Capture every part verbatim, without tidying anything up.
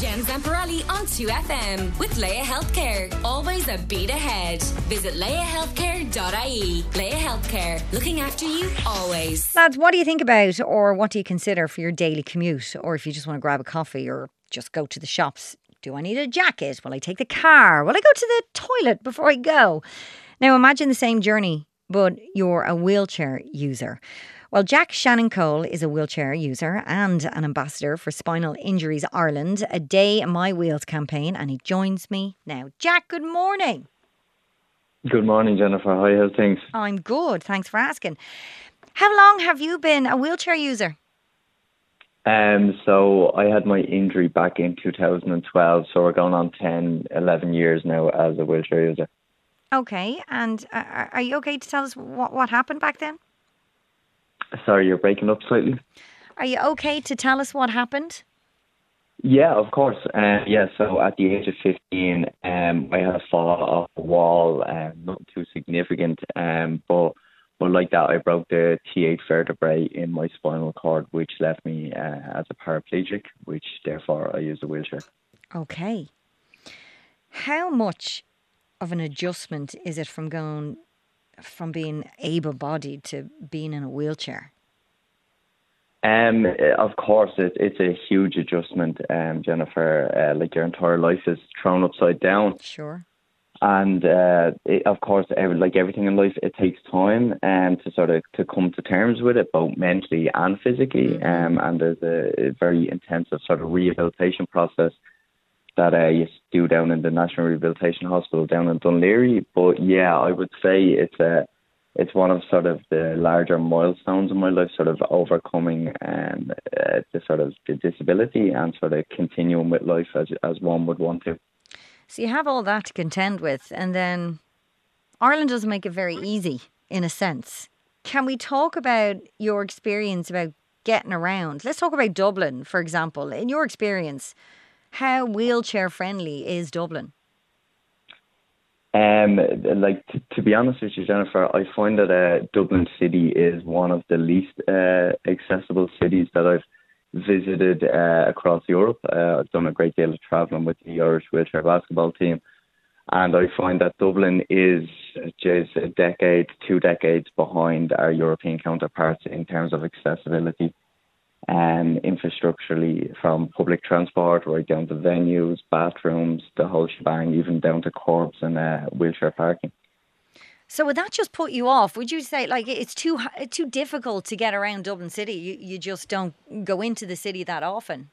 Jen Zamparelli on two F M with Leia Healthcare. Always a beat ahead. Visit leia healthcare dot I E. Leia Healthcare, looking after you always. Lads, what do you think about, or what do you consider for your daily commute? Or if you just want to grab a coffee or just go to the shops. Do I need a jacket? Will I take the car? Will I go to the toilet before I go? Now imagine the same journey, but you're a wheelchair user. Well, Jack Shannon Cole is a wheelchair user and an ambassador for Spinal Injuries Ireland, a Day in My Wheels campaign, and he joins me now. Jack, good morning. Good morning, Jennifer. Hi, how's things? I'm good, thanks for asking. How long have you been a wheelchair user? Um, so I had my injury back in two thousand twelve, so we're going on ten, eleven years now as a wheelchair user. Okay, and uh, are you okay to tell us what, what happened back then? Sorry, you're breaking up slightly. Are you okay to tell us what happened? Yeah, of course. Uh, yeah, so at the age of fifteen, um, I had a fall off a wall, um, nothing too significant, um, but but like that, I broke the T eight vertebrae in my spinal cord, which left me uh, as a paraplegic, which therefore I use a wheelchair. Okay. How much of an adjustment is it from going from being able-bodied to being in a wheelchair? Um, of course, it, it's a huge adjustment, um, Jennifer. Uh, like your entire life is thrown upside down. Sure. And uh, it, of course, every, like everything in life, it takes time and um, to sort of to come to terms with it, both mentally and physically. Mm-hmm. Um, and there's a, a very intensive sort of rehabilitation process that I used to do down in the National Rehabilitation Hospital down in Dún Laoghaire. But yeah, I would say it's a it's one of sort of the larger milestones in my life, sort of overcoming um, uh, the sort of the disability and sort of continuing with life as as one would want to. So you have all that to contend with, and then Ireland doesn't make it very easy, in a sense. Can we talk about your experience about getting around? Let's talk about Dublin, for example. In your experience, how wheelchair friendly is Dublin? Um, like t- to be honest with you, Jennifer, I find that uh, Dublin City is one of the least uh, accessible cities that I've visited uh, across Europe. Uh, I've done a great deal of travelling with the Irish wheelchair basketball team, and I find that Dublin is just a decade, two decades behind our European counterparts in terms of accessibility and infrastructurally, from public transport right down to venues, bathrooms, the whole shebang, even down to curbs and uh, wheelchair parking. So would that just put you off? Would you say, like, it's too it's too difficult to get around Dublin City? You you just don't go into the city that often?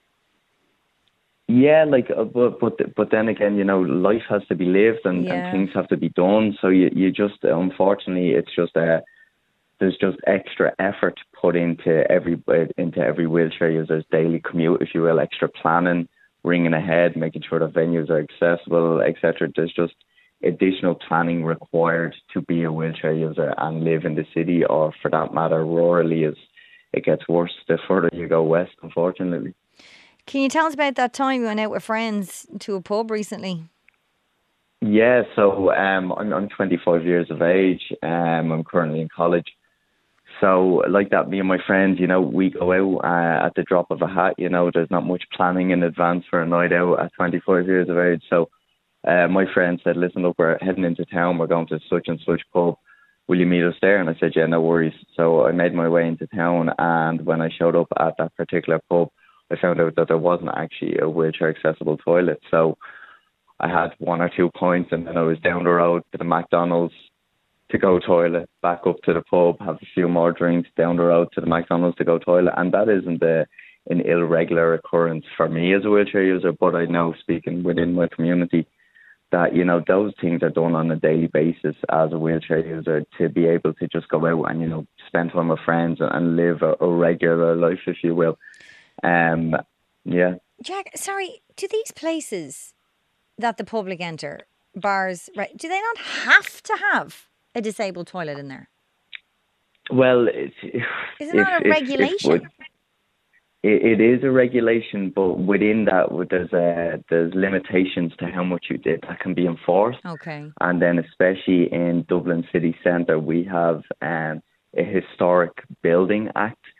Yeah, like, uh, but but but then again, you know, life has to be lived and, yeah. and things have to be done. So you you just unfortunately, it's just a uh, there's just extra effort put into every into every wheelchair user's daily commute, if you will. Extra planning, ringing ahead, making sure the venues are accessible, et cetera. There's just additional planning required to be a wheelchair user and live in the city, or for that matter, rurally. As it gets worse the further you go west, unfortunately. Can you tell us about that time you went out with friends to a pub recently? Yeah, so um, I'm, I'm twenty-five years of age. Um, I'm currently in college. So like that, me and my friends, you know, we go out uh, at the drop of a hat. You know, there's not much planning in advance for a night out at twenty-five years of age. So uh, my friend said, listen, look, we're heading into town. We're going to such and such pub. Will you meet us there? And I said, yeah, no worries. So I made my way into town. And when I showed up at that particular pub, I found out that there wasn't actually a wheelchair accessible toilet. So I had one or two pints, and then I was down the road to the McDonald's to go toilet, back up to the pub, have a few more drinks, down the road to the McDonald's to go toilet. And that isn't a, an irregular occurrence for me as a wheelchair user, but I know, speaking within my community, that, you know, those things are done on a daily basis as a wheelchair user, to be able to just go out and, you know, spend time with friends and live a, a regular life, if you will. Um, yeah. Jack, sorry, do these places that the public enter, bars, right, do they not have to have a disabled toilet in there? Well, it's, isn't that a regulation? It, it is a regulation, but within that, there's a, there's limitations to how much you did that can be enforced. Okay. And then, especially in Dublin city centre, we have um, a historic building act,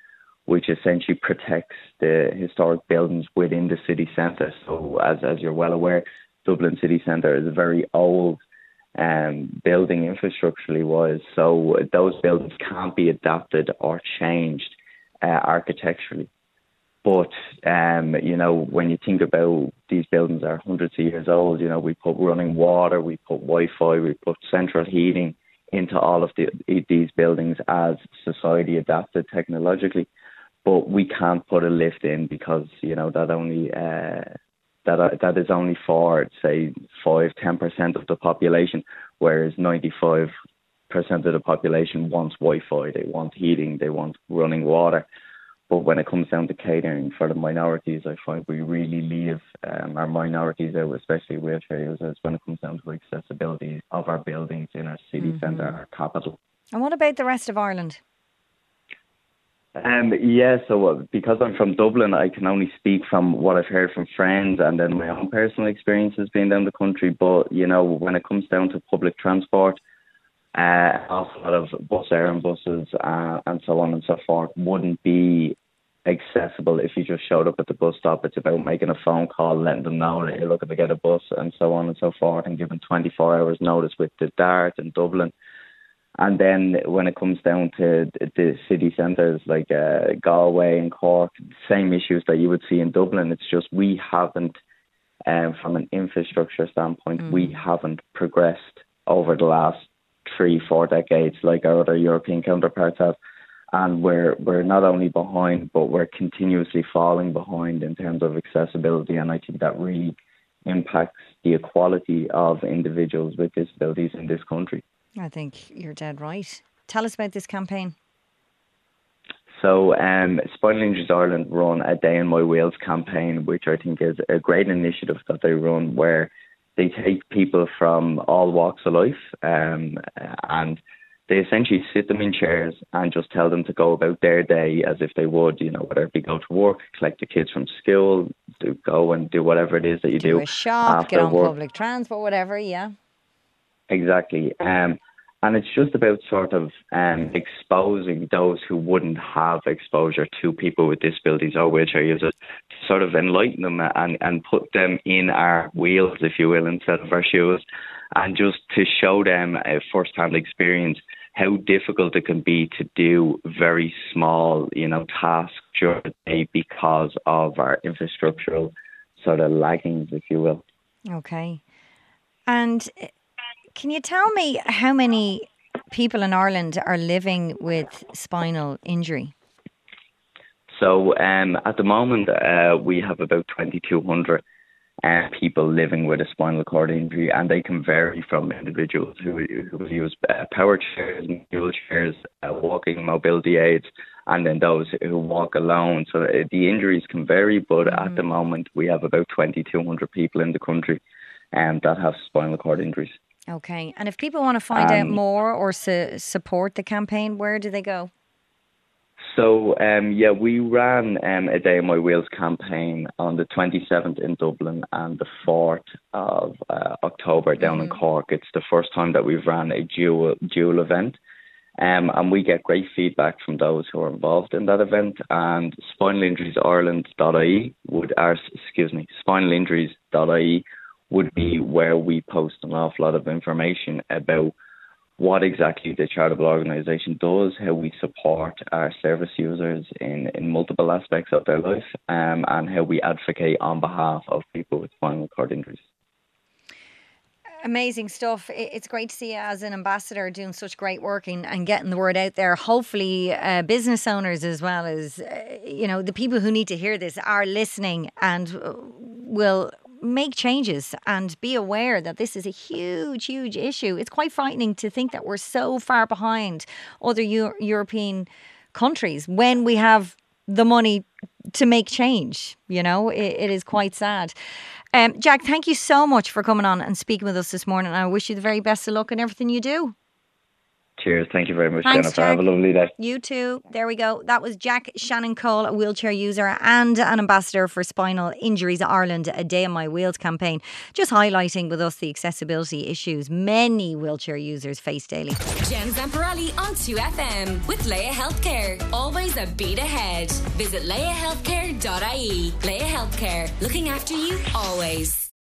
which essentially protects the historic buildings within the city centre. So as, as you're well aware, Dublin city centre is a very old um, building infrastructurally wise. So those buildings can't be adapted or changed uh, architecturally. But, um, you know, when you think about these buildings are hundreds of years old, you know, we put running water, we put Wi-Fi, we put central heating into all of the, these buildings as society adapted technologically. But we can't put a lift in because, you know, that only uh, that that is only for, say, five, ten percent of the population, whereas ninety-five percent of the population wants Wi-Fi, they want heating, they want running water. But when it comes down to catering for the minorities, I find we really leave um, our minorities out, especially wheelchair users, when it comes down to accessibility of our buildings in our city mm-hmm. centre, our capital. And what about the rest of Ireland? Um, yeah, so uh, because I'm from Dublin, I can only speak from what I've heard from friends and then my own personal experiences being down the country. But, you know, when it comes down to public transport, Uh, also a lot of bus errand buses uh, and so on and so forth wouldn't be accessible if you just showed up at the bus stop. It's about making a phone call, letting them know that you're looking to get a bus and so on and so forth, and giving twenty-four hours notice with the Dart in Dublin. And then when it comes down to the city centres like uh, Galway and Cork, same issues that you would see in Dublin. It's just we haven't, um, from an infrastructure standpoint, mm. we haven't progressed over the last three, four decades like our other European counterparts have. And we're we're not only behind, but we're continuously falling behind in terms of accessibility. And I think that really impacts the equality of individuals with disabilities in this country. I think you're dead right. Tell us about this campaign. So um, Spinal Injuries Ireland run a Day in My Wheels campaign, which I think is a great initiative that they run, where they take people from all walks of life um, and they essentially sit them in chairs and just tell them to go about their day as if they would, you know, whether it be go to work, collect the kids from school, do, go and do whatever it is that you do. Do a shop, get on work. Public transport, whatever, yeah. Exactly. Um, and it's just about sort of um, exposing those who wouldn't have exposure to people with disabilities or wheelchair users, to sort of enlighten them and, and put them in our wheels, if you will, instead of our shoes, and just to show them a first-hand experience how difficult it can be to do very small, you know, tasks during the day because of our infrastructural sort of laggings, if you will. Okay. And can you tell me how many people in Ireland are living with spinal injury? So um, at the moment, uh, we have about twenty-two hundred uh, people living with a spinal cord injury, and they can vary from individuals who, who use uh, power chairs, wheelchairs, uh, walking mobility aids, and then those who walk alone. So uh, the injuries can vary, but mm. at the moment, we have about twenty-two hundred people in the country um, that have spinal cord injuries. Okay. And if people want to find um, out more or su- support the campaign, where do they go? So, um, yeah, we ran um, a Day in My Wheels campaign on the twenty-seventh in Dublin and the fourth of uh, October down mm-hmm. in Cork. It's the first time that we've ran a dual dual event. Um, and we get great feedback from those who are involved in that event. And spinal injuries ireland dot I E would, or, excuse me, spinal injuries dot I E would be where we post an awful lot of information about what exactly the charitable organisation does, how we support our service users in, in multiple aspects of their life, um, and how we advocate on behalf of people with spinal cord injuries. Amazing stuff. It's great to see you as an ambassador doing such great work and, and getting the word out there. Hopefully uh, business owners as well as, uh, you know, the people who need to hear this are listening and will make changes and be aware that this is a huge, huge issue. It's quite frightening to think that we're so far behind other Euro- European countries when we have the money to make change. You know, it, it is quite sad. Um, Jack, thank you so much for coming on and speaking with us this morning. I wish you the very best of luck in everything you do. Cheers. Thank you very much, Thanks, Jennifer. Jack. Have a lovely day. You too. There we go. That was Jack Shannon Cole, a wheelchair user and an ambassador for Spinal Injuries Ireland, a Day on My Wheels campaign, just highlighting with us the accessibility issues many wheelchair users face daily. Jen Zamparelli on two F M with Leia Healthcare. Always a beat ahead. Visit leia healthcare dot I E. Leia Healthcare, looking after you always.